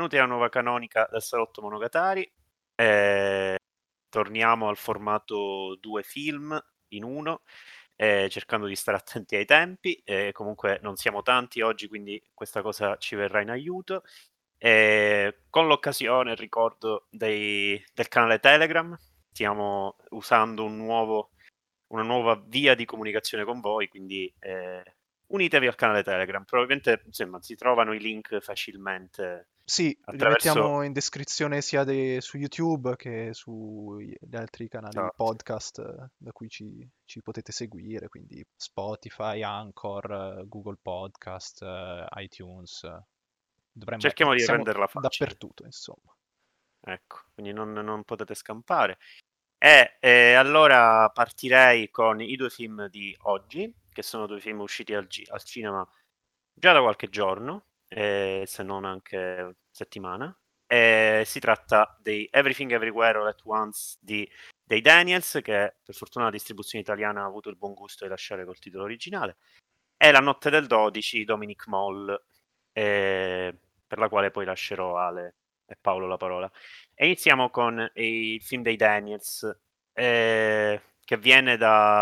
benvenuti alla nuova canonica del Salotto Monogatari. Torniamo al formato 2 film in uno, cercando di stare attenti ai tempi. Comunque non siamo tanti oggi, quindi questa cosa ci verrà in aiuto. Con l'occasione, ricordo del canale Telegram, stiamo usando una nuova via di comunicazione con voi, quindi unitevi al canale Telegram. Probabilmente insomma, si trovano i link facilmente Sì, li attraverso... mettiamo in descrizione sia su YouTube che sugli altri canali Esatto. podcast da cui ci potete seguire, quindi Spotify, Anchor, Google Podcast, iTunes. Cerchiamo di Siamo renderla facile, dappertutto, insomma. ecco, quindi non potete scampare. E allora partirei con i 2 film di oggi, che sono 2 film usciti al cinema già da qualche giorno, se non anche settimana. Si tratta di Everything Everywhere All at Once dei Daniels, che per fortuna la distribuzione italiana ha avuto il buon gusto di lasciare col titolo originale, e La notte del 12 Dominic Moll, per la quale poi lascerò Ale e Paolo la parola. E iniziamo con il film dei Daniels, che viene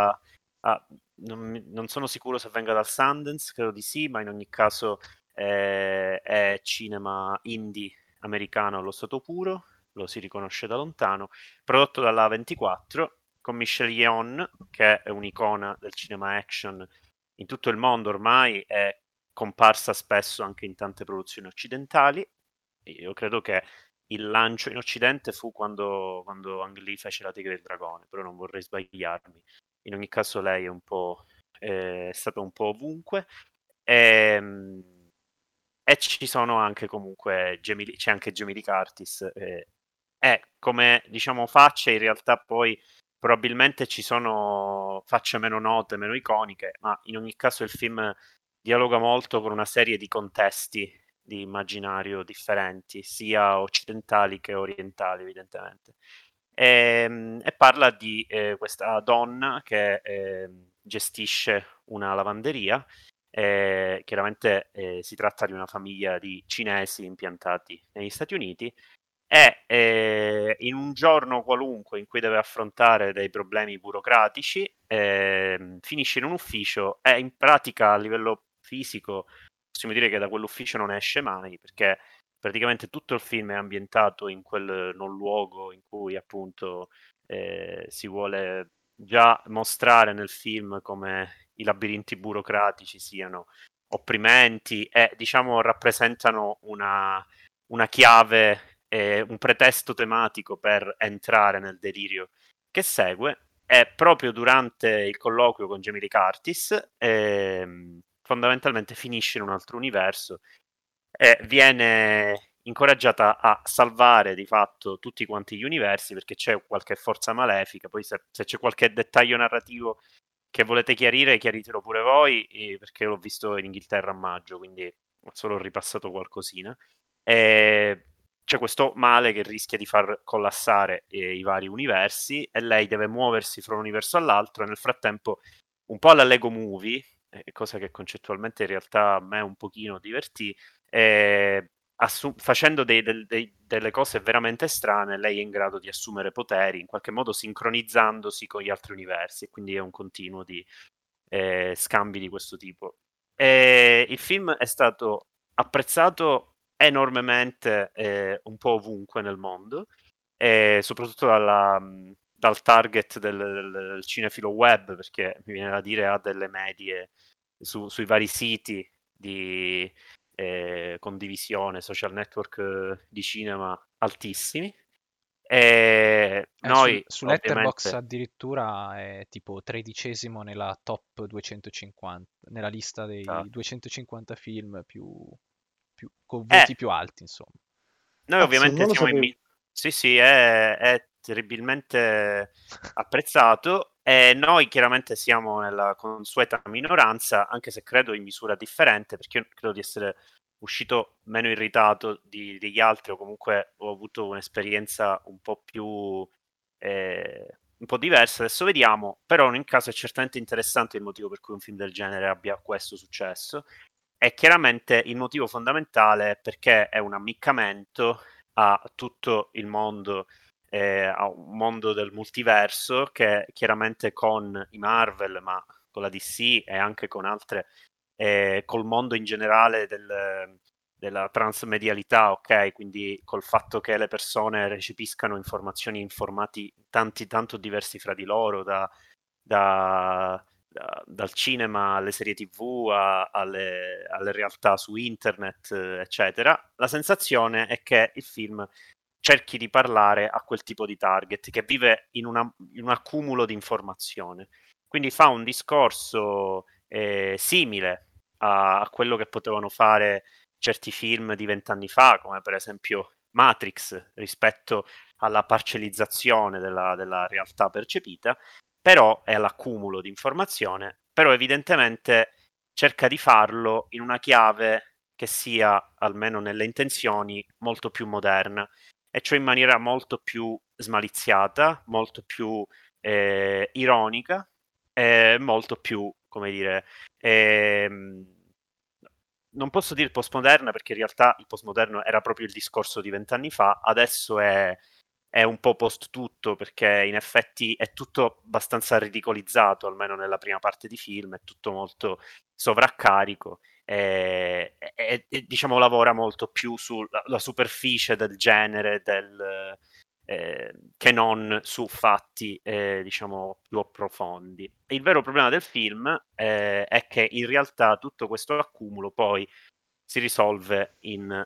non sono sicuro se venga dal Sundance, credo di sì, ma in ogni caso è cinema indie americano allo stato puro, lo si riconosce da lontano, prodotto dalla 24, con Michelle Yeoh, che è un'icona del cinema action in tutto il mondo ormai, è comparsa spesso anche in tante produzioni occidentali. Io credo che il lancio in Occidente fu quando Ang Lee fece La Tigre e il Dragone, però non vorrei sbagliarmi. In ogni caso lei è stata un po' ovunque. Ehm, E ci sono anche comunque c'è anche Jamie Lee Curtis. E come diciamo facce, in realtà poi probabilmente ci sono facce meno note, meno iconiche, ma in ogni caso il film dialoga molto con una serie di contesti di immaginario differenti, sia occidentali che orientali, evidentemente. E parla di questa donna che gestisce una lavanderia. Chiaramente si tratta di una famiglia di cinesi impiantati negli Stati Uniti e in un giorno qualunque in cui deve affrontare dei problemi burocratici, finisce in un ufficio e in pratica a livello fisico possiamo dire che da quell'ufficio non esce mai, perché praticamente tutto il film è ambientato in quel non luogo in cui appunto si vuole già mostrare nel film come i labirinti burocratici siano opprimenti e diciamo rappresentano una chiave, un pretesto tematico per entrare nel delirio che segue. E proprio durante il colloquio con Jamie Lee Curtis, fondamentalmente finisce in un altro universo e viene incoraggiata a salvare di fatto tutti quanti gli universi perché c'è qualche forza malefica. Poi se c'è qualche dettaglio narrativo che volete chiarire, chiaritelo pure voi, perché l'ho visto in Inghilterra a maggio, quindi ho solo ripassato qualcosina. E c'è questo male che rischia di far collassare i vari universi e lei deve muoversi fra un universo all'altro e nel frattempo, un po' alla Lego Movie, cosa che concettualmente in realtà a me un pochino divertì, facendo delle cose veramente strane, lei è in grado di assumere poteri, in qualche modo sincronizzandosi con gli altri universi, e quindi è un continuo di scambi di questo tipo. Il film è stato apprezzato enormemente un po' ovunque nel mondo, soprattutto dal target del cinefilo web, perché mi viene da dire ha delle medie sui vari siti di condivisione, social network di cinema altissimi. E noi Su Letterboxd ovviamente... addirittura è tipo 13° nella top 250, nella lista dei 250 film con Eh, voti più alti, insomma. Noi Cazzo, ovviamente non lo siamo sapevo. Sì, sì, è terribilmente apprezzato e noi chiaramente siamo nella consueta minoranza, anche se credo in misura differente, perché io credo di essere uscito meno irritato degli altri o comunque ho avuto un'esperienza un po' diversa, adesso vediamo, però in ogni caso è certamente interessante il motivo per cui un film del genere abbia questo successo. E chiaramente il motivo fondamentale è perché è un ammiccamento a tutto il mondo, a un mondo del multiverso che chiaramente con i Marvel, ma con la DC e anche con altre, col mondo in generale della transmedialità, ok? Quindi col fatto che le persone recepiscano informazioni in formati tanto diversi fra di loro, dal cinema alle serie TV alle realtà su internet, eccetera. La sensazione è che il film cerchi di parlare a quel tipo di target che vive in un accumulo di informazione. Quindi fa un discorso simile a quello che potevano fare certi film di 20 anni fa, come per esempio Matrix, rispetto alla parcellizzazione della realtà percepita, però è l'accumulo di informazione, però evidentemente cerca di farlo in una chiave che sia, almeno nelle intenzioni, molto più moderna, e cioè in maniera molto più smaliziata, molto più ironica e molto più, come dire, ehm, non posso dire postmoderna perché in realtà il postmoderno era proprio il discorso di 20 anni fa, adesso è un po' post tutto perché in effetti è tutto abbastanza ridicolizzato, almeno nella prima parte di film, è tutto molto sovraccarico e, diciamo lavora molto più sulla superficie del genere, che non su fatti diciamo più profondi. Il vero problema del film è che in realtà tutto questo accumulo poi si risolve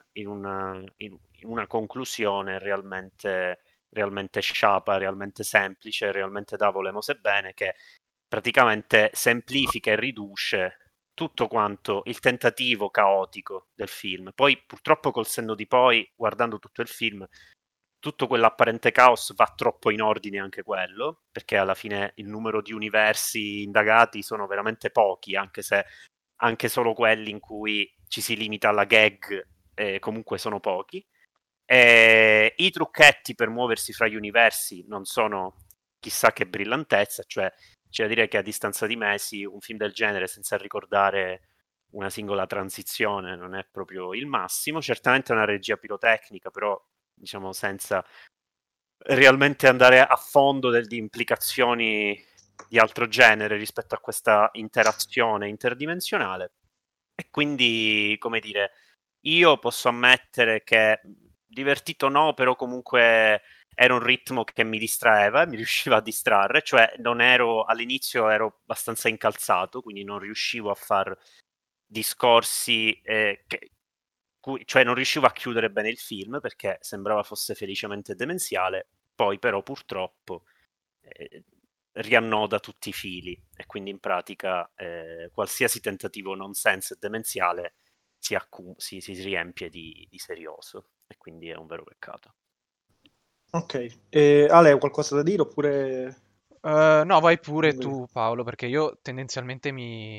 in una conclusione realmente sciapa, realmente semplice, realmente da volemo bene, che praticamente semplifica e riduce tutto quanto il tentativo caotico del film. Poi, purtroppo, col senno di poi, guardando tutto il film, tutto quell'apparente caos va troppo in ordine anche quello, perché alla fine il numero di universi indagati sono veramente pochi, anche se anche solo quelli in cui ci si limita alla gag comunque sono pochi. I trucchetti per muoversi fra gli universi non sono chissà che brillantezza, cioè c'è da dire che a distanza di mesi un film del genere senza ricordare una singola transizione non è proprio il massimo. Certamente è una regia pirotecnica, però diciamo senza realmente andare a fondo di implicazioni di altro genere rispetto a questa interazione interdimensionale. E quindi, come dire, io posso ammettere che divertito no, però comunque era un ritmo che mi distraeva, mi riusciva a distrarre, cioè non ero all'inizio ero abbastanza incalzato, quindi non riuscivo a far discorsi cioè non riuscivo a chiudere bene il film perché sembrava fosse felicemente demenziale, poi però purtroppo eh, riannoda tutti i fili e quindi in pratica qualsiasi tentativo nonsense e demenziale si riempie di serioso e quindi è un vero peccato. Ok, Ale, hai qualcosa da dire oppure... No, vai pure tu, Paolo, perché io tendenzialmente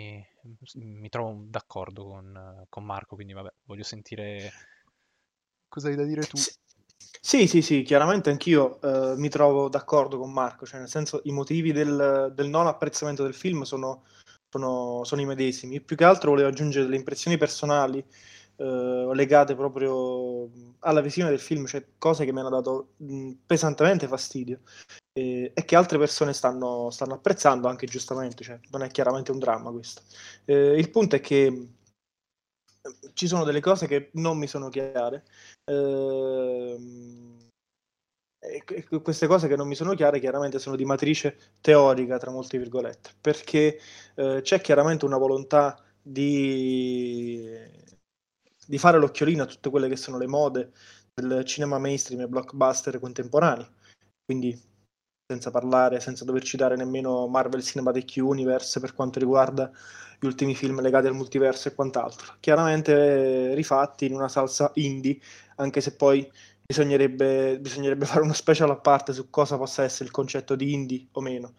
mi trovo d'accordo con Marco, quindi vabbè, voglio sentire cosa hai da dire tu. Sì, chiaramente anch'io mi trovo d'accordo con Marco, cioè nel senso i motivi del non apprezzamento del film sono i medesimi. Più che altro volevo aggiungere delle impressioni personali legate proprio alla visione del film, cioè cose che mi hanno dato pesantemente fastidio e che altre persone stanno apprezzando anche giustamente, cioè non è chiaramente un dramma questo. Il punto è che ci sono delle cose che non mi sono chiare. Queste cose che non mi sono chiare chiaramente sono di matrice teorica, tra molte virgolette, perché c'è chiaramente una volontà di fare l'occhiolino a tutte quelle che sono le mode del cinema mainstream e blockbuster contemporanei, quindi senza dover citare nemmeno Marvel Cinematic Universe per quanto riguarda gli ultimi film legati al multiverso e quant'altro. Chiaramente rifatti in una salsa indie, anche se poi bisognerebbe fare uno special a parte su cosa possa essere il concetto di indie o meno,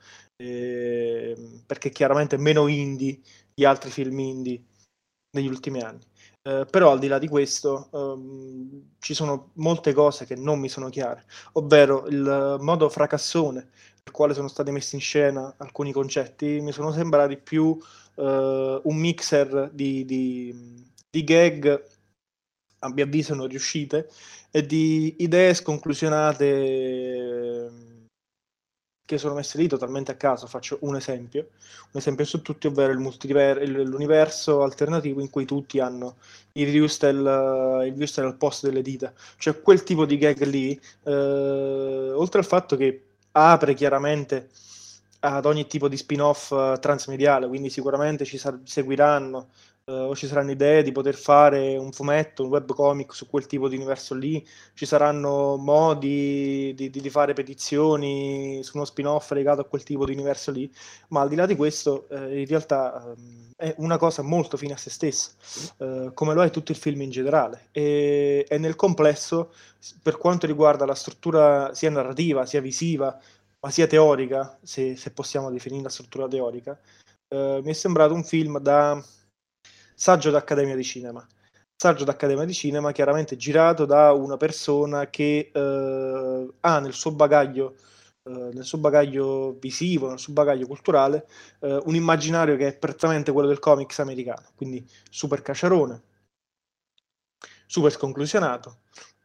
perché chiaramente è meno indie di altri film indie negli ultimi anni. Però al di là di questo ci sono molte cose che non mi sono chiare, ovvero il modo fracassone per quale sono stati messi in scena alcuni concetti mi sono sembrati più un mixer di gag, a mio avviso non riuscite, e di idee sconclusionate che sono messe lì totalmente a caso. Faccio un esempio su tutti, ovvero l'universo alternativo in cui tutti hanno il Viewstel al posto delle dita. Cioè quel tipo di gag lì, oltre al fatto che apre chiaramente ad ogni tipo di spin-off transmediale, quindi sicuramente seguiranno o ci saranno idee di poter fare un fumetto, un webcomic su quel tipo di universo lì, ci saranno modi di fare petizioni su uno spin-off legato a quel tipo di universo lì, ma al di là di questo, in realtà è una cosa molto fine a se stessa, come lo è tutto il film in generale. E nel complesso, per quanto riguarda la struttura sia narrativa, sia visiva, ma sia teorica, se possiamo definire la struttura teorica, mi è sembrato un film da saggio d'Accademia di Cinema. Saggio d'Accademia di Cinema chiaramente girato da una persona che ha nel suo bagaglio visivo, nel suo bagaglio culturale, un immaginario che è prettamente quello del comics americano, quindi super caciarone, super sconclusionato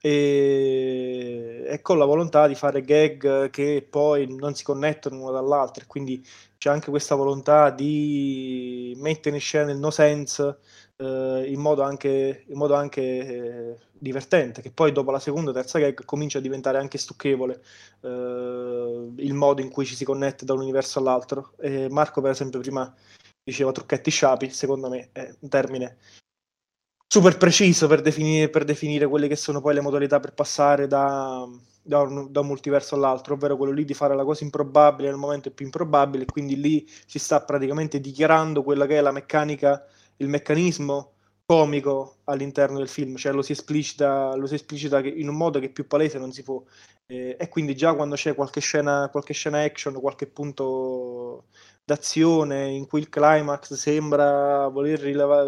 e con la volontà di fare gag che poi non si connettono l'una dall'altra, quindi c'è anche questa volontà di mettere in scena il no sense in modo anche divertente, che poi dopo la seconda o terza gag comincia a diventare anche stucchevole il modo in cui ci si connette da un universo all'altro. Marco, per esempio, prima diceva trucchetti sciapi, secondo me è un termine super preciso per definire quelle che sono poi le modalità per passare da un multiverso all'altro, ovvero quello lì di fare la cosa improbabile nel momento più improbabile, e quindi lì si sta praticamente dichiarando quella che è la meccanica, il meccanismo comico all'interno del film, cioè lo si esplicita in un modo che è più palese non si può. E quindi già quando c'è qualche scena action, qualche punto d'azione in cui il climax sembra voler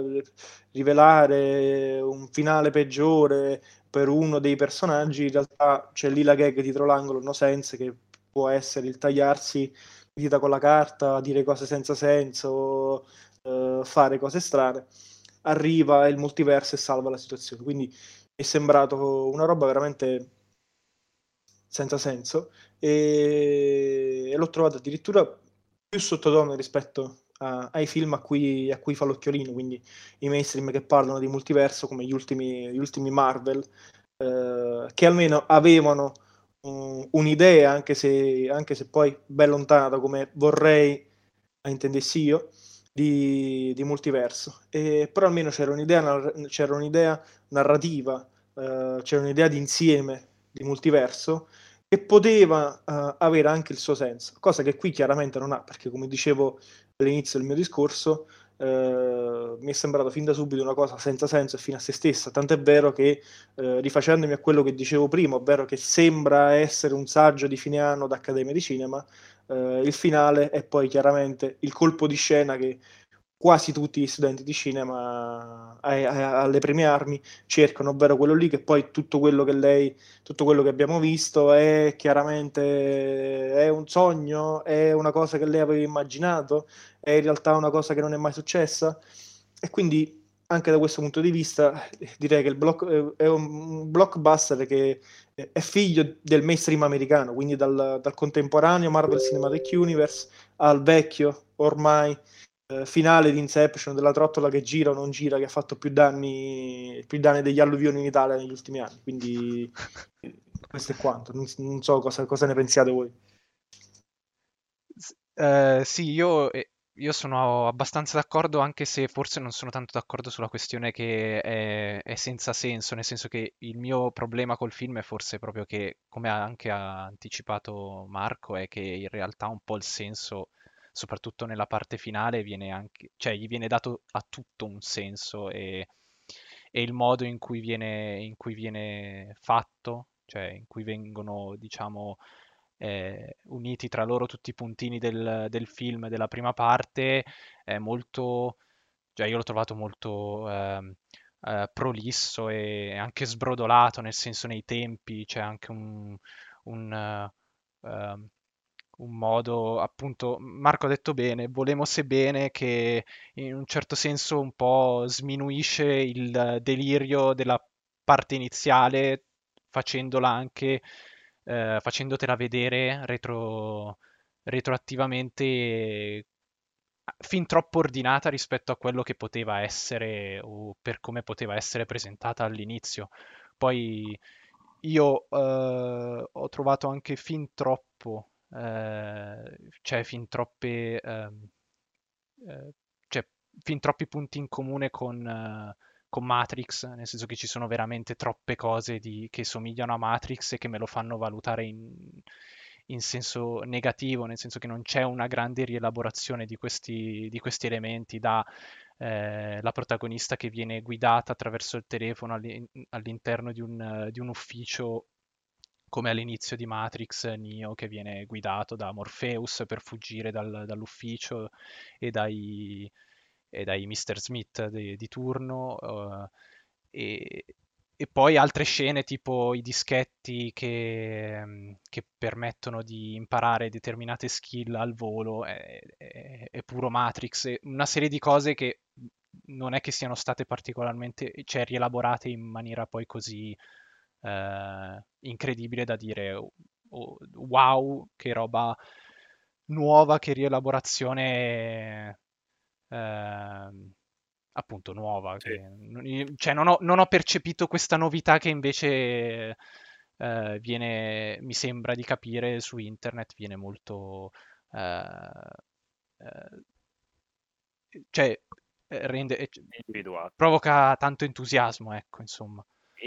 rivelare un finale peggiore per uno dei personaggi, in realtà c'è lì la gag dietro l'angolo, no sense, che può essere il tagliarsi dita con la carta, dire cose senza senso, fare cose strane. Arriva il multiverso e salva la situazione. Quindi mi è sembrato una roba veramente senza senso e l'ho trovato addirittura più sottotono rispetto ai film a cui fa l'occhiolino, quindi i mainstream che parlano di multiverso come gli ultimi Marvel, che almeno avevano un'idea, anche se poi ben lontana da come vorrei la intendessi io, di multiverso. Però almeno c'era un'idea narrativa, c'era un'idea di insieme di multiverso che poteva avere anche il suo senso, cosa che qui chiaramente non ha, perché come dicevo all'inizio del mio discorso, mi è sembrato fin da subito una cosa senza senso e fine a se stessa, tant'è vero che rifacendomi a quello che dicevo prima, ovvero che sembra essere un saggio di fine anno d'Accademia di Cinema, il finale è poi chiaramente il colpo di scena che quasi tutti gli studenti di cinema alle prime armi cercano, ovvero quello lì che poi tutto quello che abbiamo visto è chiaramente è un sogno, è una cosa che lei aveva immaginato, è in realtà una cosa che non è mai successa. E quindi anche da questo punto di vista direi che è un blockbuster che è figlio del mainstream americano, quindi dal contemporaneo Marvel Cinematic Universe al vecchio ormai finale di Inception, della trottola che gira o non gira, che ha fatto più danni degli alluvioni in Italia negli ultimi anni. Quindi questo è quanto. Non so cosa ne pensiate voi. Sì, io sono abbastanza d'accordo, anche se forse non sono tanto d'accordo sulla questione che è senza senso, nel senso che il mio problema col film è forse proprio che, come anche ha anticipato Marco, è che in realtà un po' il senso, soprattutto nella parte finale, viene anche, cioè gli viene dato a tutto un senso e il modo in cui viene fatto, cioè in cui vengono, diciamo, uniti tra loro tutti i puntini del film, della prima parte, è molto, cioè io l'ho trovato molto prolisso e anche sbrodolato, nel senso nei tempi, c'è anche un, ehm, un modo, appunto, Marco ha detto bene, volemo bene, che in un certo senso un po' sminuisce il delirio della parte iniziale, facendola anche, facendotela vedere retroattivamente fin troppo ordinata rispetto a quello che poteva essere o per come poteva essere presentata all'inizio. Poi io ho trovato anche fin troppo, cioè fin troppe, eh, cioè fin troppi punti in comune con Matrix, nel senso che ci sono veramente troppe cose che somigliano a Matrix e che me lo fanno valutare in senso negativo, nel senso che non c'è una grande rielaborazione di questi elementi da la protagonista che viene guidata attraverso il telefono all'interno di un ufficio come all'inizio di Matrix, Neo che viene guidato da Morpheus per fuggire dall'ufficio e dai Mr. Smith di turno, e, e poi altre scene tipo i dischetti che permettono di imparare determinate skill al volo, è puro Matrix, e una serie di cose che non è che siano state particolarmente, cioè, rielaborate in maniera poi così incredibile da dire wow, che roba nuova, che rielaborazione appunto nuova. Sì. Cioè, non ho percepito questa novità che invece mi sembra di capire su internet, viene molto... eh, cioè, Individuato. provoca tanto entusiasmo, ecco, insomma.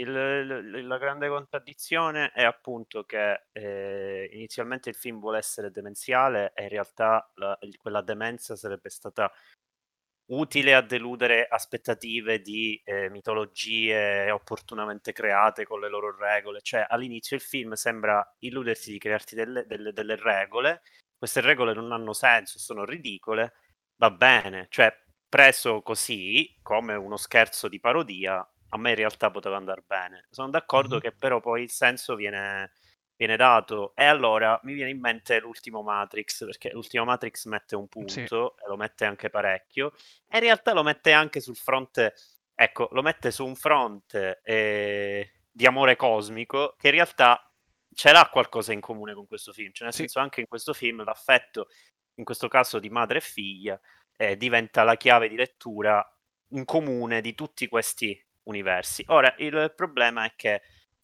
La grande contraddizione è appunto che inizialmente il film vuole essere demenziale e in realtà quella demenza sarebbe stata utile a deludere aspettative di mitologie opportunamente create con le loro regole. Cioè, all'inizio il film sembra illudersi di crearti delle regole, queste regole non hanno senso, sono ridicole, va bene, cioè preso così come uno scherzo di parodia, a me in realtà poteva andare bene. Sono d'accordo Mhm. che però poi il senso viene dato. E allora mi viene in mente l'ultimo Matrix, perché l'ultimo Matrix mette un Sì, punto e lo mette anche parecchio, e in realtà lo mette anche sul fronte, ecco, lo mette su un fronte di amore cosmico che in realtà ce l'ha qualcosa in comune con questo film, cioè nel sì, senso anche in questo film l'affetto, in questo caso di madre e figlia, diventa la chiave di lettura in comune di tutti questi universi. Ora, il problema è che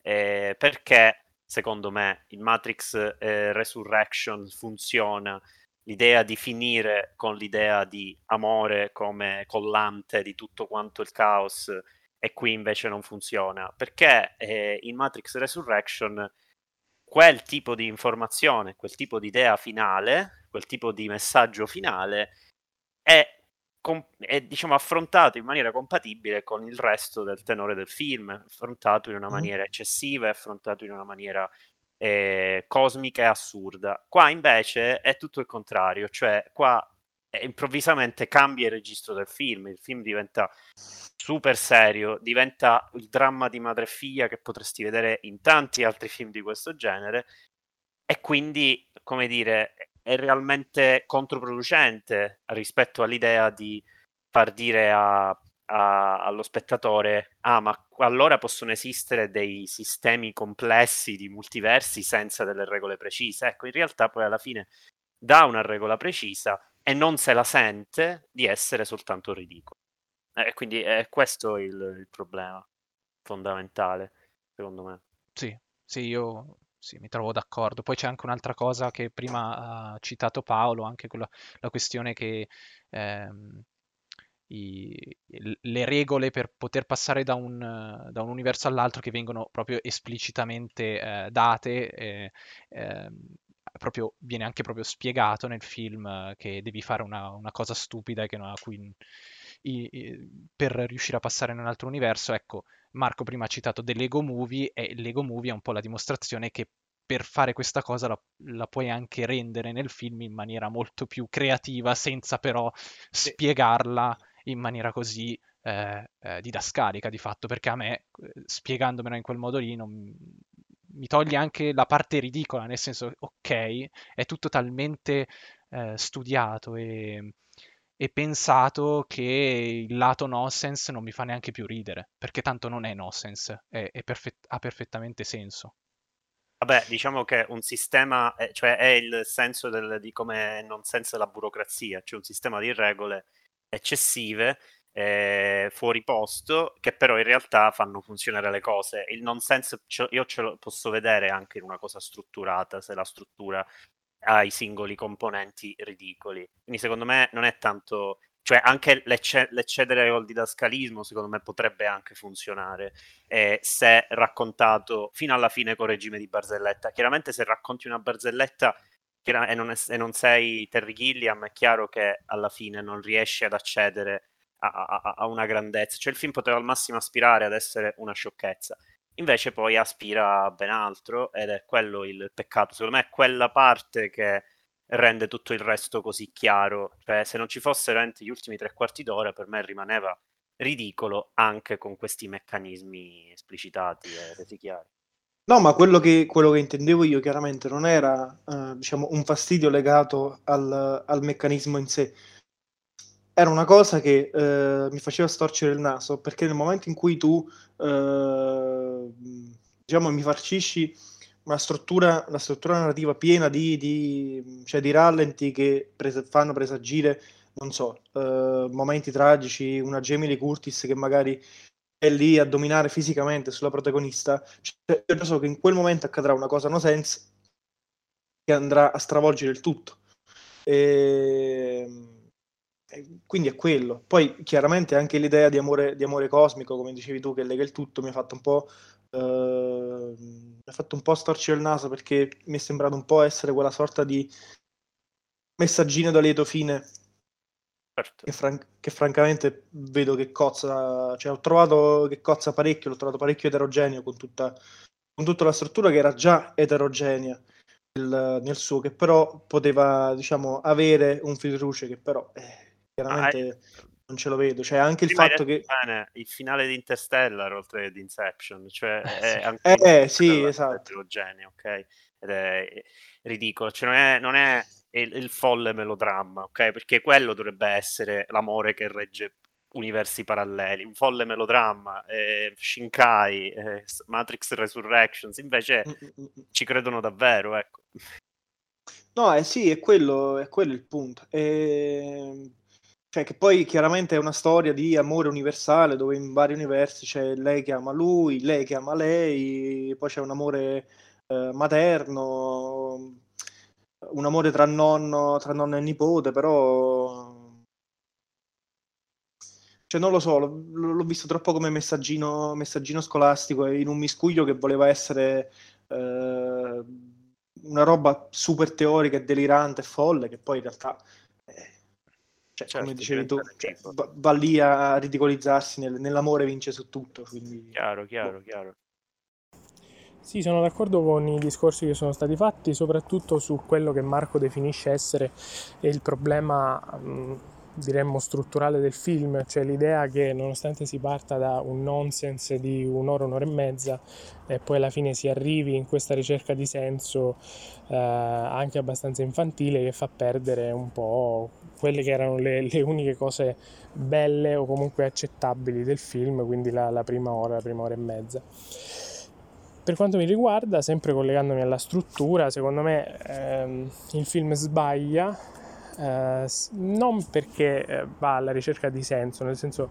perché secondo me il Matrix Resurrection funziona, l'idea di finire con l'idea di amore come collante di tutto quanto il caos, e qui invece non funziona, perché in Matrix Resurrection quel tipo di informazione, quel tipo di idea finale, quel tipo di messaggio finale è, è, diciamo, affrontato in maniera compatibile con il resto del tenore del film, affrontato in una Mhm. maniera eccessiva, è affrontato in una maniera cosmica e assurda. Qua invece è tutto il contrario, cioè qua improvvisamente cambia il registro del film, il film diventa super serio, diventa il dramma di madre e figlia che potresti vedere in tanti altri film di questo genere, e quindi, come dire, è realmente controproducente rispetto all'idea di far dire allo spettatore: ah, ma allora possono esistere dei sistemi complessi di multiversi senza delle regole precise. Ecco, in realtà poi alla fine dà una regola precisa e non se la sente di essere soltanto ridicolo. E quindi è questo il problema fondamentale, secondo me. sì, sì, io sì, mi trovo d'accordo. Poi c'è anche un'altra cosa che prima ha citato Paolo, anche quella, la questione che ehm, le regole per poter passare da un universo all'altro che vengono proprio esplicitamente date, viene anche proprio spiegato nel film che devi fare una cosa stupida e che a cui per riuscire a passare in un altro universo. Ecco, Marco prima ha citato The Lego Movie, e il Lego Movie è un po' la dimostrazione che per fare questa cosa la puoi anche rendere nel film in maniera molto più creativa, senza però Sì. spiegarla in maniera così didascalica di fatto, perché a me, spiegandomela in quel modo lì, mi toglie anche la parte ridicola, nel senso, ok, è tutto talmente studiato e pensato che il lato nonsense non mi fa neanche più ridere, perché tanto non è nonsense, ha perfettamente senso. Vabbè, diciamo che un sistema, cioè è il senso di come è nonsense la burocrazia, cioè un sistema di regole eccessive, fuori posto, che però in realtà fanno funzionare le cose. Il nonsense io ce lo posso vedere anche in una cosa strutturata, se la struttura ha i singoli componenti ridicoli. Quindi secondo me non è tanto... Cioè anche l'eccedere col didascalismo secondo me potrebbe anche funzionare se raccontato fino alla fine con regime di barzelletta. Chiaramente se racconti una barzelletta e non sei Terry Gilliam, è chiaro che alla fine non riesci ad accedere a una grandezza. Cioè il film poteva al massimo aspirare ad essere una sciocchezza. Invece poi aspira a ben altro ed è quello il peccato. Secondo me è quella parte che rende tutto il resto così chiaro. Cioè se non ci fossero veramente gli ultimi 3/4 d'ora, per me rimaneva ridicolo anche con questi meccanismi esplicitati e resi chiari. No, ma quello che intendevo io chiaramente non era, diciamo, un fastidio legato al meccanismo in sé. Era una cosa che mi faceva storcere il naso, perché nel momento in cui tu, diciamo, mi farcisci una struttura narrativa piena cioè di rallenti che fanno presagire, non so, momenti tragici, una Jamie Lee Curtis che magari è lì a dominare fisicamente sulla protagonista, cioè, io so che in quel momento accadrà una cosa no sense che andrà a stravolgere il tutto. E quindi è quello. Poi chiaramente anche l'idea di amore cosmico, come dicevi tu, che lega il tutto, mi ha fatto un po' storcere il naso, perché mi è sembrato un po' essere quella sorta di messaggino da lieto fine Certo. che francamente vedo che cozza, cioè ho trovato che cozza parecchio, l'ho trovato parecchio eterogeneo con tutta la struttura che era già eterogenea nel suo, che però poteva, diciamo, avere un fil rouge che però chiaramente non ce lo vedo. Cioè anche il Prima hai fatto detto che... bene, il finale di Interstellar oltre che di Inception, cioè è anche sì, esatto. eterogeneo, ok? Ed è ridicolo, cioè non è il folle melodramma, ok? Perché quello dovrebbe essere l'amore che regge universi paralleli, un folle melodramma, Shinkai, Matrix Resurrections, invece ci credono davvero, ecco. No, sì, è quello il punto. Cioè, che poi chiaramente è una storia di amore universale dove in vari universi c'è lei che ama lui, lei che ama lei, poi c'è un amore materno, un amore tra nonno e nipote, però cioè non lo so, l'ho visto troppo come messaggino scolastico e in un miscuglio che voleva essere una roba super teorica e delirante e folle, che poi in realtà, cioè, come Certo, dicevi tu, diventa cioè, ridicolo. va lì a ridicolizzarsi, nell'amore vince su tutto, quindi... Chiaro, boh. chiaro. Sì, sono d'accordo con i discorsi che sono stati fatti, soprattutto su quello che Marco definisce essere il problema, diremmo, strutturale del film, cioè l'idea che nonostante si parta da un nonsense di un'ora e mezza e poi alla fine si arrivi in questa ricerca di senso anche abbastanza infantile, che fa perdere un po' quelle che erano le uniche cose belle o comunque accettabili del film, quindi la prima ora e mezza. Per quanto mi riguarda, sempre collegandomi alla struttura, secondo me il film sbaglia, non perché va alla ricerca di senso, nel senso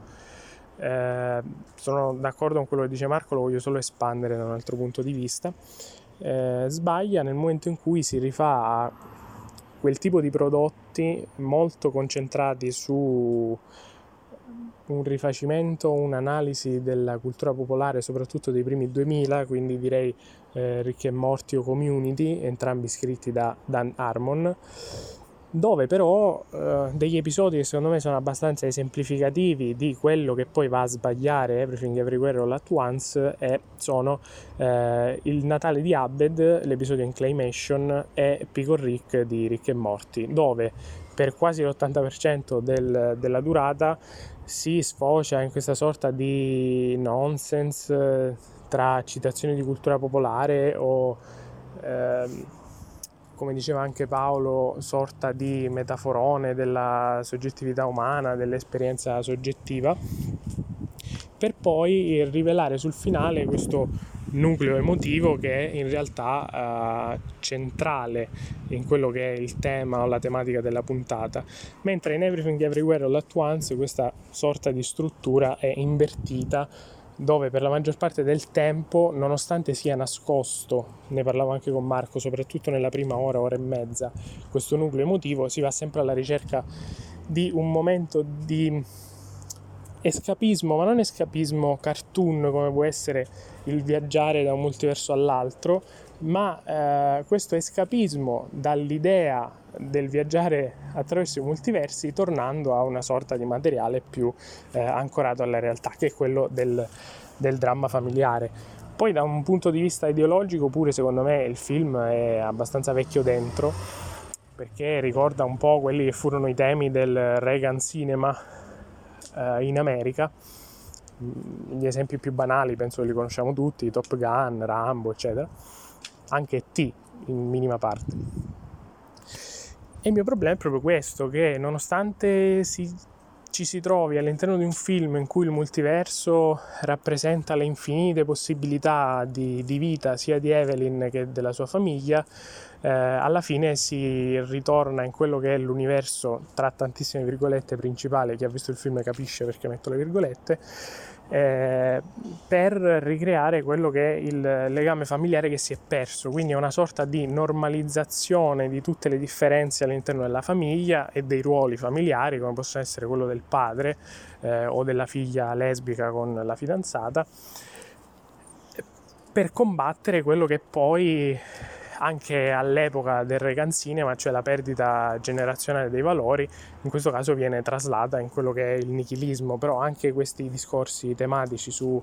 sono d'accordo con quello che dice Marco, lo voglio solo espandere da un altro punto di vista. Sbaglia nel momento in cui si rifà a quel tipo di prodotti molto concentrati su un rifacimento, un'analisi della cultura popolare, soprattutto dei primi 2000, quindi direi Rick e Morty o Community, entrambi scritti da Dan Harmon, dove però degli episodi che secondo me sono abbastanza esemplificativi di quello che poi va a sbagliare Everything Everywhere All At Once sono il Natale di Abed, l'episodio in claymation, e Pickle Rick di Rick e Morty, dove per quasi l'80% della durata si sfocia in questa sorta di nonsense tra citazioni di cultura popolare o come diceva anche Paolo, sorta di metaforone della soggettività umana, dell'esperienza soggettiva, per poi rivelare sul finale questo nucleo emotivo che è in realtà centrale in quello che è il tema o la tematica della puntata, mentre in Everything Everywhere All At Once questa sorta di struttura è invertita, dove per la maggior parte del tempo, nonostante sia nascosto, ne parlavo anche con Marco, soprattutto nella prima ora e mezza, questo nucleo emotivo, si va sempre alla ricerca di un momento di escapismo, ma non escapismo cartoon come può essere il viaggiare da un multiverso all'altro, ma questo escapismo dall'idea del viaggiare attraverso i multiversi, tornando a una sorta di materiale più ancorato alla realtà, che è quello del dramma familiare. Poi da un punto di vista ideologico pure secondo me il film è abbastanza vecchio dentro, perché ricorda un po' quelli che furono i temi del Reagan Cinema in America. Gli esempi più banali penso che li conosciamo tutti: Top Gun, Rambo, eccetera, anche T in minima parte. E il mio problema è proprio questo, che nonostante ci si trovi all'interno di un film in cui il multiverso rappresenta le infinite possibilità di vita sia di Evelyn che della sua famiglia, alla fine si ritorna in quello che è l'universo, tra tantissime virgolette, principale. Chi ha visto il film capisce perché metto le virgolette, per ricreare quello che è il legame familiare che si è perso. Quindi è una sorta di normalizzazione di tutte le differenze all'interno della famiglia e dei ruoli familiari, come possono essere quello del padre o della figlia lesbica con la fidanzata, per combattere quello che poi anche all'epoca del Reagan Cinema, cioè la perdita generazionale dei valori, in questo caso viene traslata in quello che è il nichilismo. Però anche questi discorsi tematici su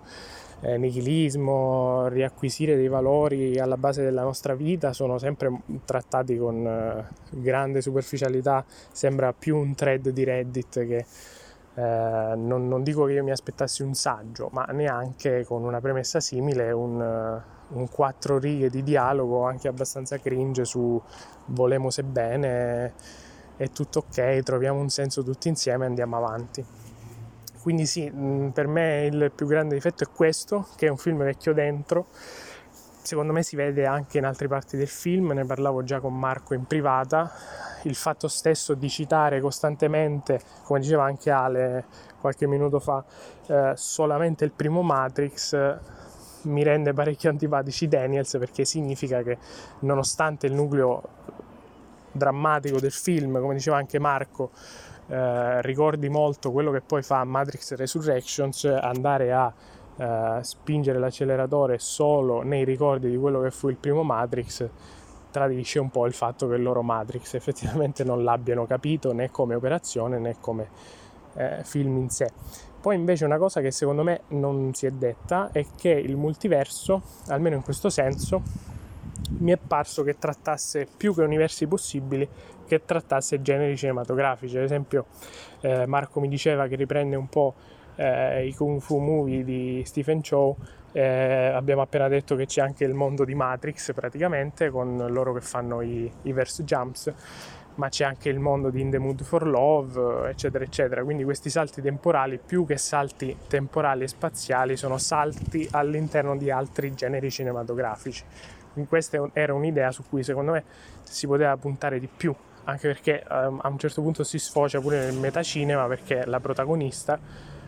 nichilismo, riacquisire dei valori alla base della nostra vita, sono sempre trattati con grande superficialità. Sembra più un thread di Reddit che non dico che io mi aspettassi un saggio, ma neanche con una premessa simile un 4 righe di dialogo anche abbastanza cringe su volemo se bene, è tutto ok, troviamo un senso tutti insieme e andiamo avanti. Quindi sì, per me il più grande difetto è questo, che è un film vecchio dentro. Secondo me si vede anche in altre parti del film, ne parlavo già con Marco in privata. Il fatto stesso di citare costantemente, come diceva anche Ale qualche minuto fa, solamente il primo Matrix, mi rende parecchio antipatici Daniels, perché significa che nonostante il nucleo drammatico del film, come diceva anche Marco, ricordi molto quello che poi fa Matrix Resurrections, andare a spingere l'acceleratore solo nei ricordi di quello che fu il primo Matrix tradisce un po' il fatto che il loro Matrix effettivamente non l'abbiano capito né come operazione né come film in sé. Poi invece una cosa che secondo me non si è detta è che il multiverso, almeno in questo senso, mi è parso che trattasse più che universi possibili, che trattasse generi cinematografici. Ad esempio Marco mi diceva che riprende un po' i Kung Fu Movie di Stephen Chow. Abbiamo appena detto che c'è anche il mondo di Matrix praticamente, con loro che fanno i verse jumps, ma c'è anche il mondo di In the Mood for Love, eccetera eccetera. Quindi questi salti temporali, più che salti temporali e spaziali, sono salti all'interno di altri generi cinematografici. Quindi questa era un'idea su cui secondo me si poteva puntare di più, anche perché a un certo punto si sfocia pure nel metacinema, perché la protagonista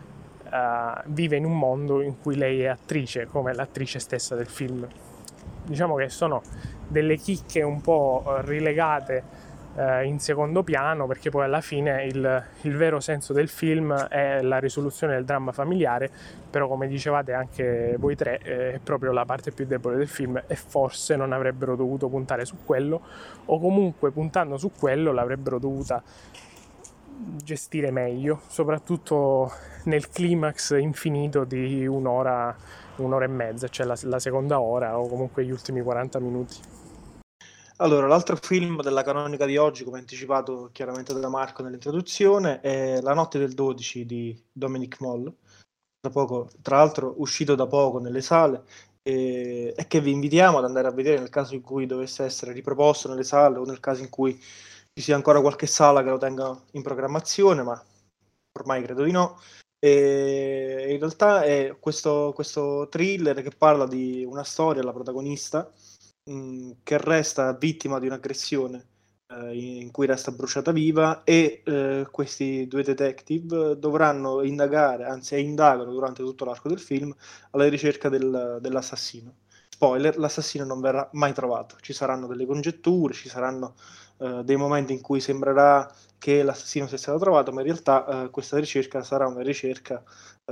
vive in un mondo in cui lei è attrice, come l'attrice stessa del film. Diciamo che sono delle chicche un po' rilegate in secondo piano, perché poi alla fine il vero senso del film è la risoluzione del dramma familiare, però come dicevate anche voi tre è proprio la parte più debole del film e forse non avrebbero dovuto puntare su quello, o comunque puntando su quello l'avrebbero dovuta gestire meglio, soprattutto nel climax infinito di un'ora e mezza, cioè la seconda ora o comunque gli ultimi 40 minuti. Allora, l'altro film della canonica di oggi, come anticipato chiaramente da Marco nell'introduzione, è La notte del 12 di Dominic Moll, tra l'altro uscito da poco nelle sale, e che vi invitiamo ad andare a vedere nel caso in cui dovesse essere riproposto nelle sale o nel caso in cui ci sia ancora qualche sala che lo tenga in programmazione, ma ormai credo di no. E in realtà è questo thriller che parla di una storia, la protagonista che resta vittima di un'aggressione in cui resta bruciata viva, e questi due detective dovranno indagare, anzi indagano durante tutto l'arco del film alla ricerca dell'assassino. Spoiler, l'assassino non verrà mai trovato, ci saranno delle congetture, ci saranno dei momenti in cui sembrerà che l'assassino sia stato trovato, ma in realtà questa ricerca sarà una ricerca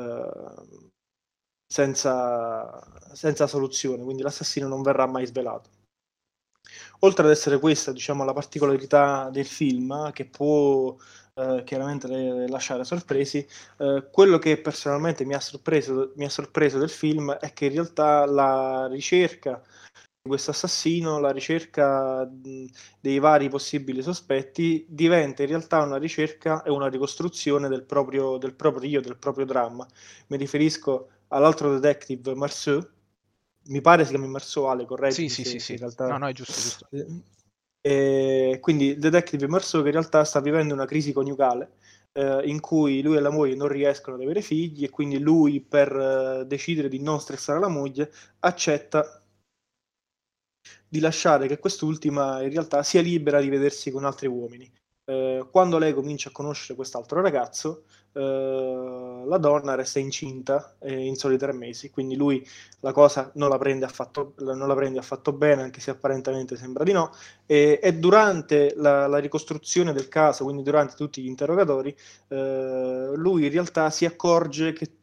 senza soluzione, quindi l'assassino non verrà mai svelato. Oltre ad essere questa, diciamo, la particolarità del film, che può chiaramente lasciare sorpresi, quello che personalmente mi ha sorpreso del film è che in realtà la ricerca di questo assassino, la ricerca dei vari possibili sospetti, diventa in realtà una ricerca e una ricostruzione del proprio io, del proprio dramma. Mi riferisco all'altro detective Marceau, mi pare si chiami Marceau, Ale, correggimi se Sì. in realtà... No, è giusto. Quindi il detective Marceau, che in realtà sta vivendo una crisi coniugale in cui lui e la moglie non riescono ad avere figli, e quindi lui, per decidere di non stressare la moglie, accetta di lasciare che quest'ultima in realtà sia libera di vedersi con altri uomini. Quando lei comincia a conoscere quest'altro ragazzo, la donna resta incinta in soli 3 mesi, quindi lui la cosa non la prende affatto bene, anche se apparentemente sembra di no, e durante la ricostruzione del caso, quindi durante tutti gli interrogatori, lui in realtà si accorge che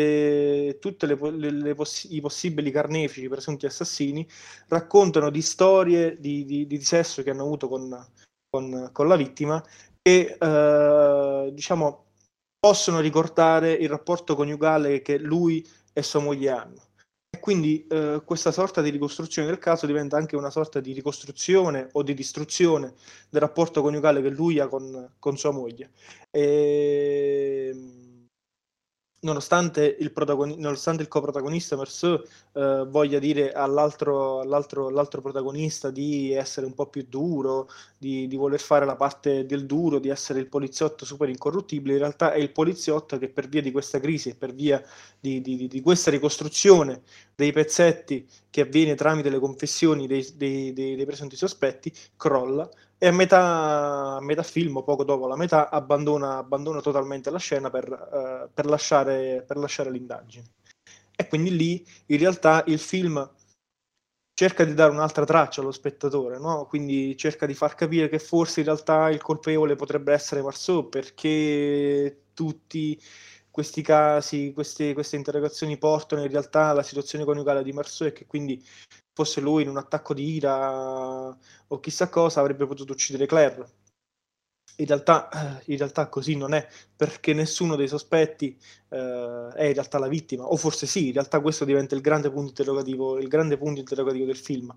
i possibili carnefici, i presunti assassini, raccontano di storie di sesso che hanno avuto con la vittima, e diciamo possono ricordare il rapporto coniugale che lui e sua moglie hanno. E quindi questa sorta di ricostruzione del caso diventa anche una sorta di ricostruzione o di distruzione del rapporto coniugale che lui ha con sua moglie. E, nonostante il coprotagonista Marceau voglia dire all'altro protagonista di essere un po' più duro, di voler fare la parte del duro, di essere il poliziotto super incorruttibile, in realtà è il poliziotto che, per via di questa crisi e per via di questa ricostruzione dei pezzetti che avviene tramite le confessioni dei presunti sospetti, crolla, e a metà film, o poco dopo la metà, abbandona totalmente la scena per lasciare l'indagine. E quindi lì in realtà il film cerca di dare un'altra traccia allo spettatore, no? Quindi cerca di far capire che forse in realtà il colpevole potrebbe essere Marceau, perché tutti questi casi, queste interrogazioni portano in realtà alla situazione coniugale di Marceau, e che quindi fosse lui, in un attacco di ira o chissà cosa, avrebbe potuto uccidere Claire. In realtà così non è, perché nessuno dei sospetti è in realtà la vittima, o forse sì, in realtà questo diventa il grande punto interrogativo del film.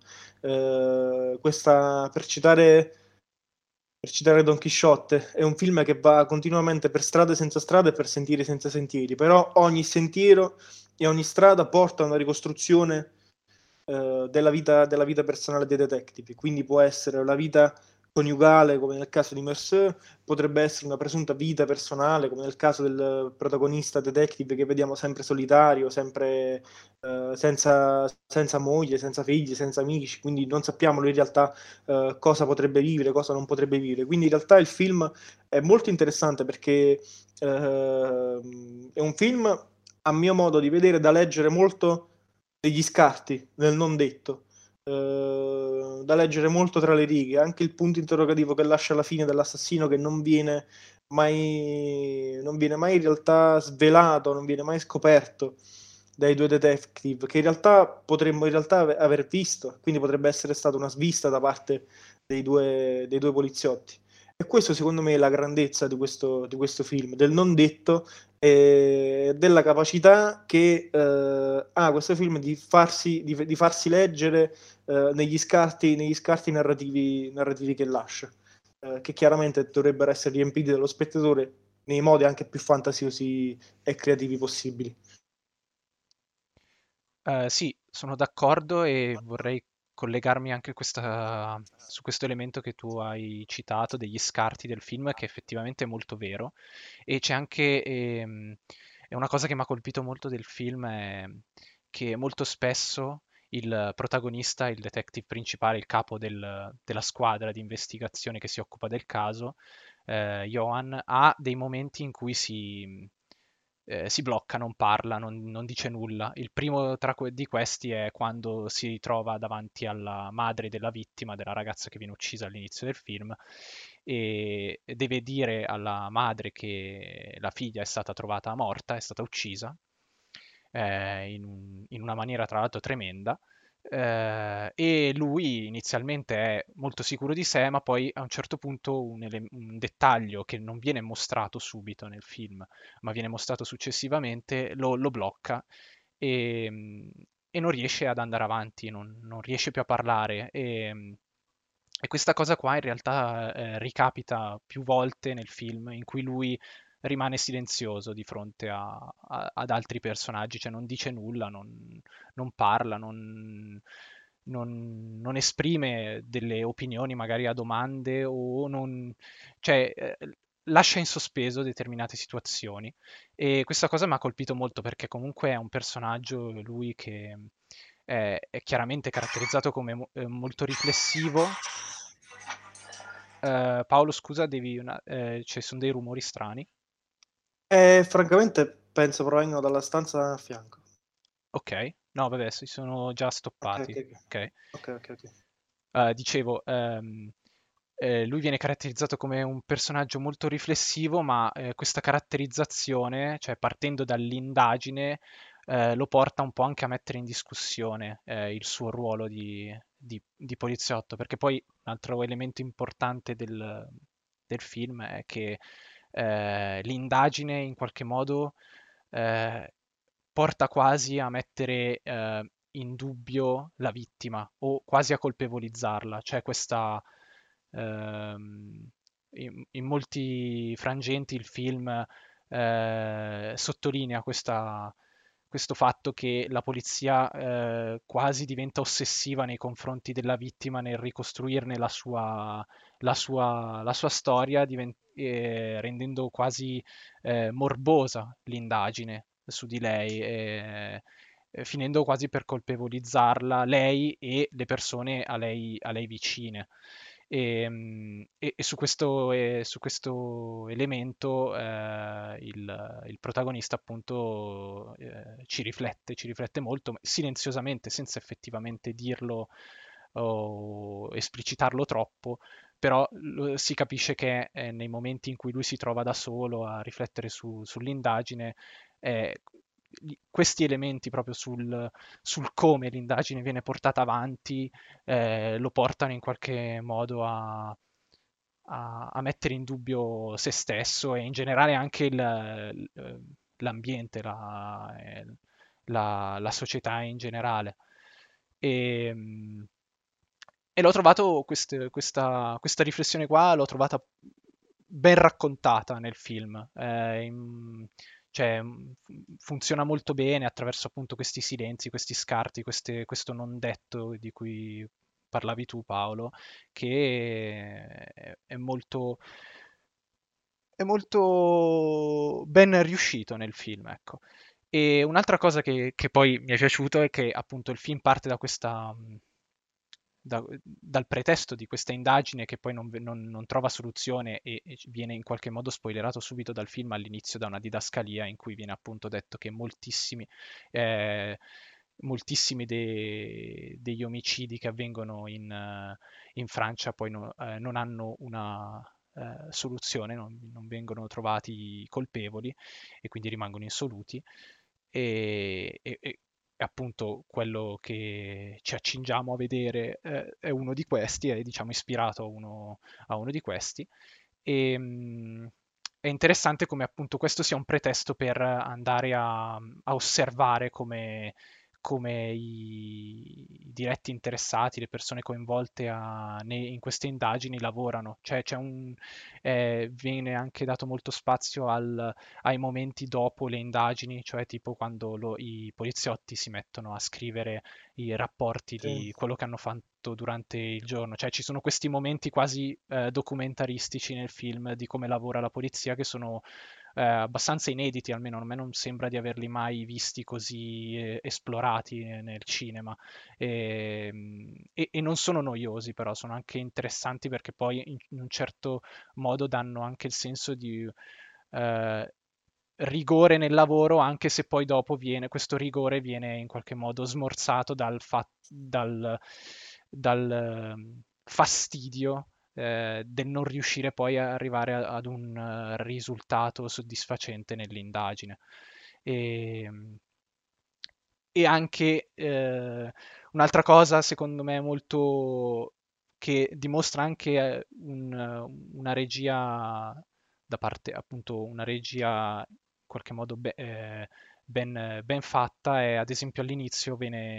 Per citare Don Chisciotte, è un film che va continuamente per strade senza strade e per sentieri senza sentieri, però ogni sentiero e ogni strada porta a una ricostruzione della vita personale dei detective. Quindi può essere la vita coniugale, come nel caso di Mercer, potrebbe essere una presunta vita personale, come nel caso del protagonista detective che vediamo sempre solitario, sempre senza moglie, senza figli, senza amici, quindi non sappiamo lui in realtà cosa potrebbe vivere, cosa non potrebbe vivere. Quindi in realtà il film è molto interessante, perché è un film, a mio modo di vedere, da leggere molto degli scarti nel non detto, da leggere molto tra le righe, anche il punto interrogativo che lascia alla fine dell'assassino che non viene mai in realtà svelato, non viene mai scoperto dai due detective, che in realtà potremmo aver visto, quindi potrebbe essere stata una svista da parte dei due poliziotti. E questo secondo me è la grandezza di questo film, del non detto e della capacità che ha questo film di farsi leggere negli scarti narrativi che lascia, che chiaramente dovrebbero essere riempiti dallo spettatore nei modi anche più fantasiosi e creativi possibili. Sì, sono d'accordo e vorrei collegarmi anche su questo elemento che tu hai citato degli scarti del film, che effettivamente è molto vero. E c'è anche, è una cosa che mi ha colpito molto del film, è che molto spesso il protagonista, il detective principale, il capo della squadra di investigazione che si occupa del caso, Johan, ha dei momenti in cui si blocca, non parla, non dice nulla. Il primo di questi è quando si trova davanti alla madre della vittima, della ragazza che viene uccisa all'inizio del film, e deve dire alla madre che la figlia è stata trovata morta, è stata uccisa, in una maniera tra l'altro tremenda. E lui inizialmente è molto sicuro di sé, ma poi a un certo punto un dettaglio che non viene mostrato subito nel film, ma viene mostrato successivamente, lo blocca e, e non riesce ad andare avanti, non riesce più a parlare. E questa cosa qua in realtà ricapita più volte nel film, in cui lui rimane silenzioso di fronte ad altri personaggi, cioè non dice nulla, non parla, non esprime delle opinioni magari a domande o non, cioè, lascia in sospeso determinate situazioni. E questa cosa mi ha colpito molto perché comunque è un personaggio, lui, che è chiaramente caratterizzato come molto riflessivo. Paolo, scusa, ci sono dei rumori strani. E francamente penso provengano dalla stanza a fianco. Ok, no, vabbè, si sono già Ok, stoppati. ok, Ok. ok, ok, ok. Dicevo, lui viene caratterizzato come un personaggio molto riflessivo, ma questa caratterizzazione, cioè partendo dall'indagine, lo porta un po' anche a mettere in discussione il suo ruolo di poliziotto, perché poi un altro elemento importante del film è che l'indagine in qualche modo eh, porta quasi a mettere in dubbio la vittima o quasi a colpevolizzarla. C'è questa... in molti frangenti il film sottolinea questo fatto che la polizia quasi diventa ossessiva nei confronti della vittima nel ricostruirne la sua storia, rendendo quasi morbosa l'indagine su di lei, finendo quasi per colpevolizzarla lei e le persone a lei vicine. E su questo elemento il protagonista appunto ci riflette molto silenziosamente, senza effettivamente dirlo o esplicitarlo troppo, però si capisce che nei momenti in cui lui si trova da solo a riflettere sull'indagine, eh, questi elementi proprio sul come l'indagine viene portata avanti lo portano in qualche modo a mettere in dubbio se stesso e in generale anche l'ambiente, la società in generale. E, mh, e l'ho trovato, questa riflessione qua, l'ho trovata ben raccontata nel film. Cioè, funziona molto bene attraverso appunto questi silenzi, questi scarti, questo non detto di cui parlavi tu, Paolo, che è molto ben riuscito nel film, ecco. E un'altra cosa che poi mi è piaciuto è che appunto il film parte dal pretesto di questa indagine che poi non trova soluzione e viene in qualche modo spoilerato subito dal film all'inizio da una didascalia in cui viene appunto detto che moltissimi eh, moltissimi degli omicidi che avvengono in Francia poi non hanno una soluzione, non vengono trovati colpevoli e quindi rimangono insoluti. E appunto quello che ci accingiamo a vedere è uno di questi, è diciamo ispirato a uno di questi. E, è interessante come appunto questo sia un pretesto per andare a osservare come i diretti interessati, le persone coinvolte in queste indagini lavorano. Cioè viene anche dato molto spazio ai momenti dopo le indagini, cioè tipo quando i poliziotti si mettono a scrivere i rapporti Sì. di quello che hanno fatto durante il giorno. Cioè ci sono questi momenti quasi documentaristici nel film di come lavora la polizia che sono abbastanza inediti, almeno a me non sembra di averli mai visti così esplorati nel cinema. E non sono noiosi, però sono anche interessanti perché poi in un certo modo danno anche il senso di rigore nel lavoro, anche se poi dopo questo rigore viene in qualche modo smorzato dal fastidio del non riuscire poi a arrivare ad un risultato soddisfacente nell'indagine. E, e anche un'altra cosa, secondo me, molto che dimostra anche una regia da parte, appunto, una regia in qualche modo ben fatta, è ad esempio all'inizio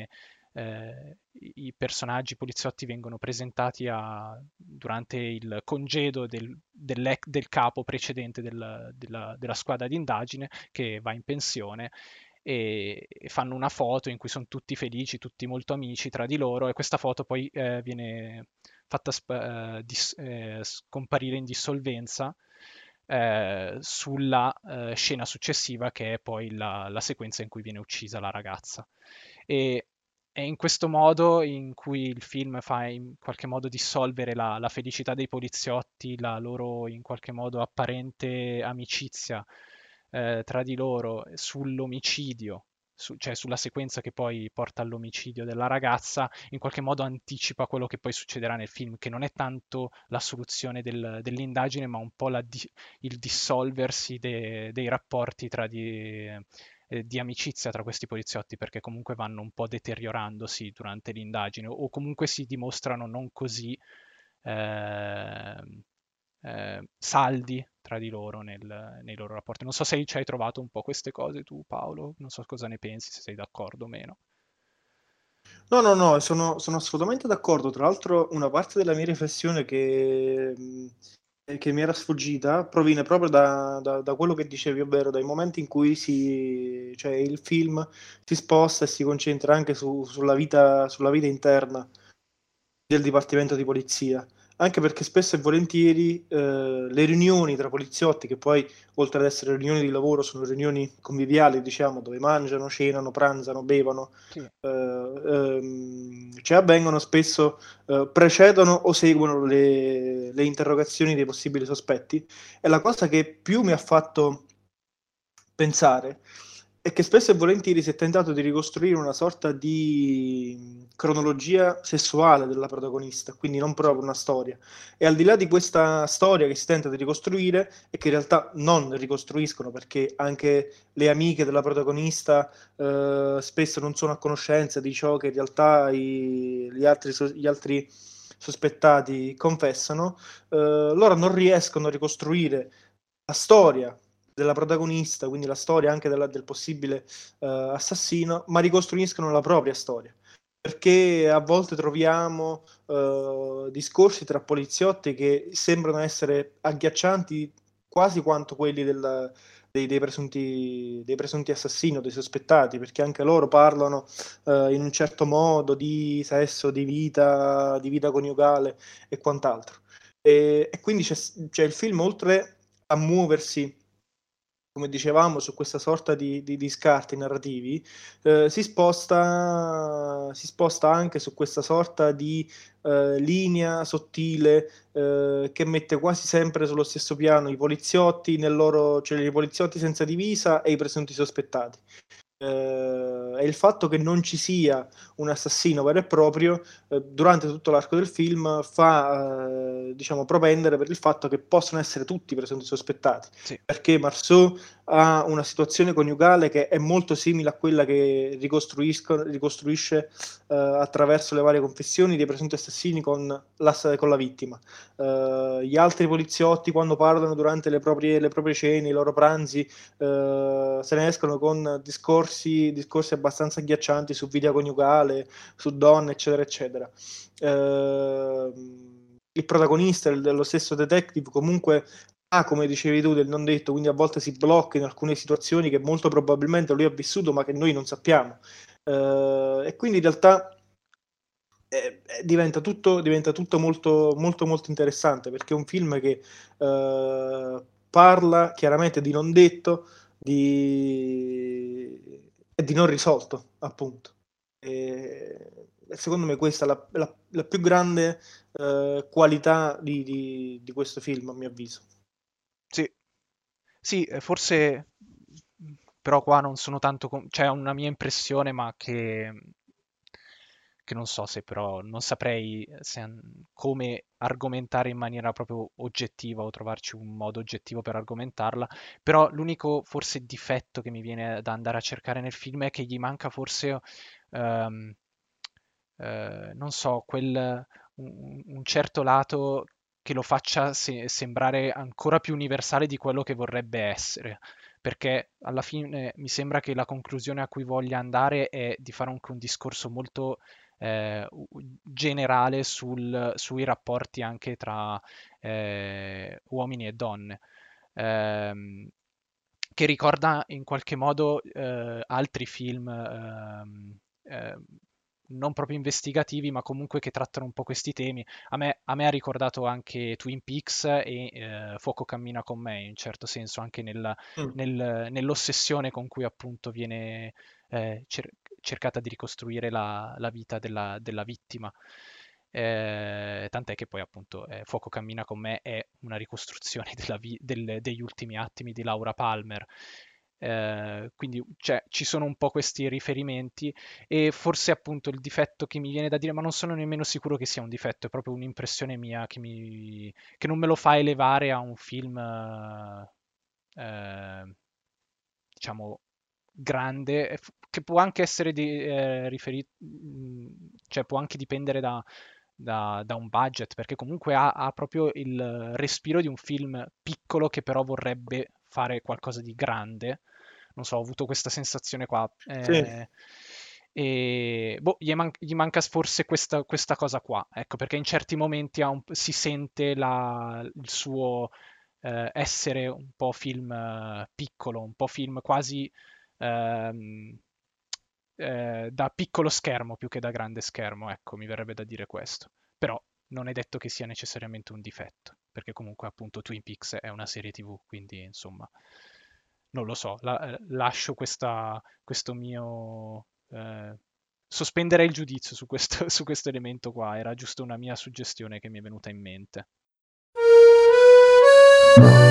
i personaggi poliziotti vengono presentati durante il congedo del capo precedente della squadra di indagine che va in pensione e fanno una foto in cui sono tutti felici, tutti molto amici tra di loro e questa foto poi viene fatta scomparire in dissolvenza sulla scena successiva che è poi la sequenza in cui viene uccisa la ragazza. E è in questo modo in cui il film fa in qualche modo dissolvere la felicità dei poliziotti, la loro in qualche modo apparente amicizia tra di loro sull'omicidio, cioè sulla sequenza che poi porta all'omicidio della ragazza, in qualche modo anticipa quello che poi succederà nel film, che non è tanto la soluzione dell'indagine, ma un po' il dissolversi dei rapporti di amicizia tra questi poliziotti, perché comunque vanno un po' deteriorandosi durante l'indagine o comunque si dimostrano non così saldi tra di loro nei loro rapporti. Non so se ci hai trovato un po' queste cose tu, Paolo, non so cosa ne pensi, se sei d'accordo o meno. No, no, no, sono assolutamente d'accordo. Tra l'altro, una parte della mia riflessione che mi era sfuggita proviene proprio da quello che dicevi, ovvero dai momenti in cui cioè il film si sposta e si concentra anche sulla vita interna del Dipartimento di Polizia. Anche perché spesso e volentieri le riunioni tra poliziotti, che poi oltre ad essere riunioni di lavoro, sono riunioni conviviali, diciamo, dove mangiano, cenano, pranzano, bevono, Sì. cioè avvengono spesso, precedono o seguono le interrogazioni dei possibili sospetti. E la cosa che più mi ha fatto pensare è che spesso e volentieri si è tentato di ricostruire una sorta di cronologia sessuale della protagonista, quindi non proprio una storia. E al di là di questa storia che si tenta di ricostruire e che in realtà non ricostruiscono, perché anche le amiche della protagonista spesso non sono a conoscenza di ciò che in realtà gli altri sospettati confessano, loro non riescono a ricostruire la storia della protagonista, quindi la storia anche del possibile assassino, ma ricostruiscono la propria storia. Perché a volte troviamo discorsi tra poliziotti che sembrano essere agghiaccianti quasi quanto quelli dei presunti assassini o dei sospettati, perché anche loro parlano in un certo modo di sesso, di vita coniugale e quant'altro. E quindi c'è il film, oltre a muoversi, come dicevamo, su questa sorta di scarti narrativi, si sposta anche su questa sorta di linea sottile che mette quasi sempre sullo stesso piano i poliziotti cioè i poliziotti senza divisa e i presunti sospettati. e il fatto che non ci sia un assassino vero e proprio durante tutto l'arco del film fa diciamo propendere per il fatto che possono essere tutti presunti sospettati, Sì. perché Marceau ha una situazione coniugale che è molto simile a quella che ricostruisce attraverso le varie confessioni dei presunti assassini con la vittima. Gli altri poliziotti, quando parlano durante le proprie cene, i loro pranzi, se ne escono con discorsi abbastanza agghiaccianti su vita coniugale, su donne, eccetera, eccetera. Il protagonista, lo stesso detective, comunque ha, come dicevi tu, del non detto, quindi a volte si blocca in alcune situazioni che molto probabilmente lui ha vissuto ma che noi non sappiamo. E quindi in realtà diventa tutto molto, molto, molto interessante, perché è un film che parla chiaramente di non detto e di non risolto, appunto. E secondo me questa è la più grande qualità di questo film, a mio avviso. Sì, sì, forse però qua non sono tanto... Cioè, è una mia impressione, ma che non so se però... Non saprei come argomentare in maniera proprio oggettiva o trovarci un modo oggettivo per argomentarla. Però l'unico forse difetto che mi viene da andare a cercare nel film è che gli manca forse... ehm, non so, un certo lato che lo faccia sembrare ancora più universale di quello che vorrebbe essere, perché alla fine mi sembra che la conclusione a cui voglia andare è di fare anche un discorso molto generale sui rapporti anche tra uomini e donne. Ehm, che ricorda in qualche modo altri film non proprio investigativi, ma comunque che trattano un po' questi temi. A me ha ricordato anche Twin Peaks e Fuoco cammina con me, in un certo senso, anche nell'ossessione con cui appunto viene cercata di ricostruire la vita della vittima. Tant'è che poi appunto Fuoco cammina con me è una ricostruzione degli ultimi attimi di Laura Palmer. Quindi cioè, ci sono un po' questi riferimenti e forse appunto il difetto che mi viene da dire, ma non sono nemmeno sicuro che sia un difetto, è proprio un'impressione mia che non me lo fa elevare a un film, diciamo, grande, che può anche essere riferito, cioè può anche dipendere da un budget, perché comunque ha proprio il respiro di un film piccolo che però vorrebbe fare qualcosa di grande. Non so, ho avuto questa sensazione qua. Sì. E boh, gli manca forse questa cosa qua, ecco, perché in certi momenti si sente il suo essere un po' film piccolo, un po' film quasi ehm, da piccolo schermo più che da grande schermo, ecco, mi verrebbe da dire questo. Però non è detto che sia necessariamente un difetto, perché comunque appunto Twin Peaks è una serie TV, quindi insomma, non lo so, lascio questo mio... sospenderei il giudizio su questo, su questo elemento qua, era giusto una mia suggestione che mi è venuta in mente.